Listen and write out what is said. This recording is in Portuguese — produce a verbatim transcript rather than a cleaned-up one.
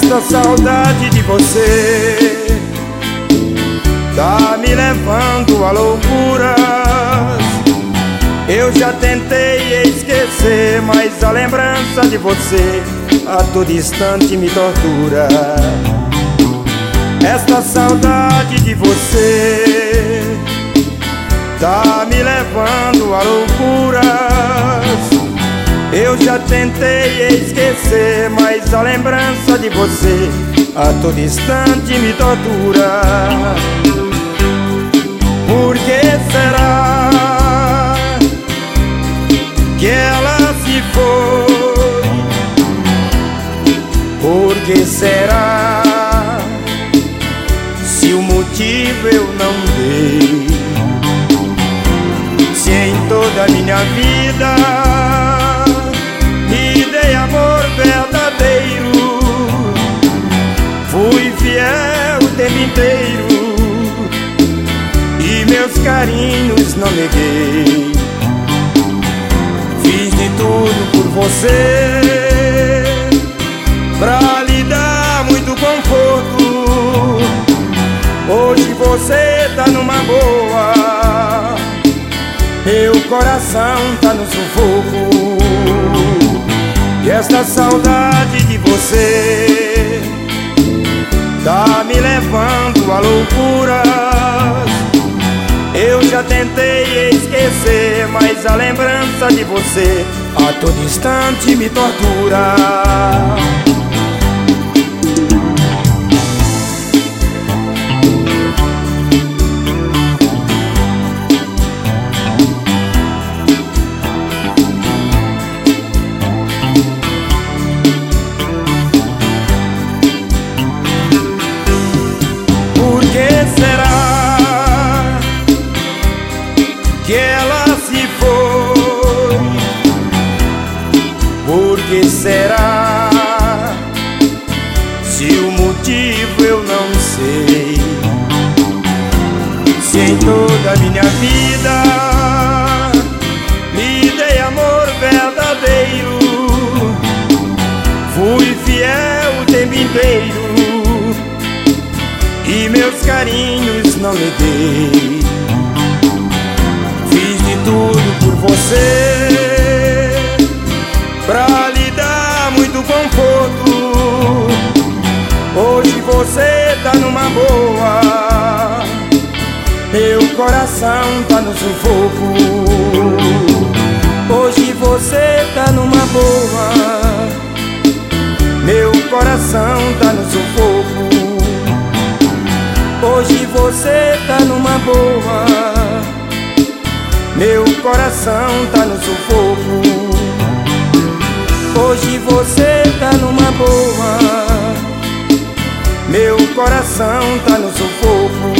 Esta saudade de você tá me levando a loucuras. Eu já tentei esquecer, mas a lembrança de você a todo instante me tortura. Esta saudade de você tá me levando a loucuras. Eu já tentei esquecer, mas a lembrança de você a todo instante me tortura. Por que será que ela se foi? Por que será se o motivo eu não dei? Se em toda a minha vida me dei amor verdadeiro, fui fiel o tempo inteiro e meus carinhos não neguei. Fiz de tudo por você pra lhe dar muito conforto. Hoje você tá numa boa, meu coração tá no sufoco. E esta saudade de você tá me levando a loucuras. Eu já tentei esquecer, mas a lembrança de você a todo instante me tortura. Que ela se foi? Por que será? Se o motivo eu não sei. Se em toda a minha vida me dei amor verdadeiro, fui fiel o tempo inteiro e meus carinhos não neguei. Fiz de tudo por você pra lhe dar muito conforto. Hoje você tá numa boa, meu coração tá no sufoco. Hoje você tá numa boa, meu coração tá no sufoco. Hoje você tá numa boa, meu coração tá no sufoco. Hoje você tá numa boa, meu coração tá no sufoco.